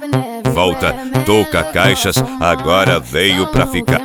Volta, Touca Caixas, agora veio pra ficar.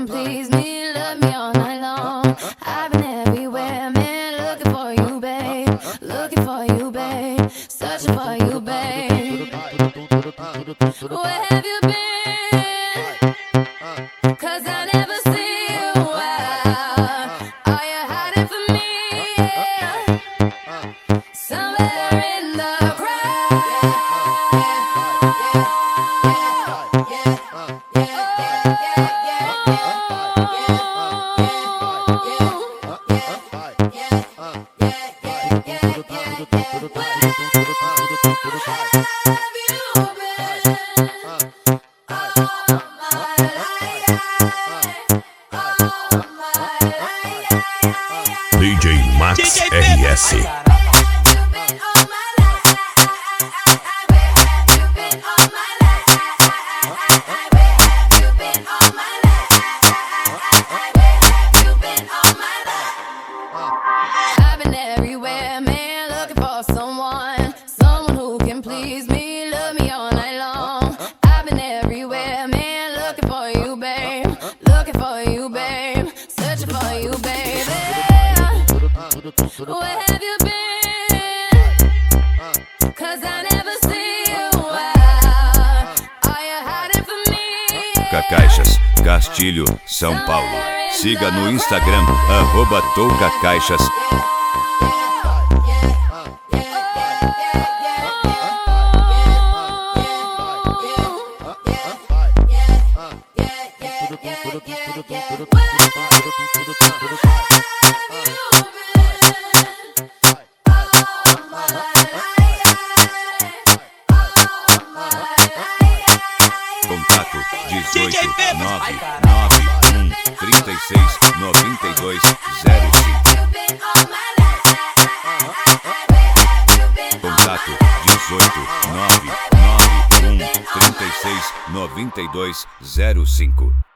DJ Max RS. I've been everywhere, man, looking for someone who can please me, love me all night long. I've been everywhere, man, looking for you, babe, searching for you, baby. Where have you been? 'Cause I never see you. Are you hiding from me? Touca Caixas, Castilho, São Paulo. Siga no Instagram, @Touca Caixas. Contato 18 991 36 92 05. Contato 18 991 36 92 05.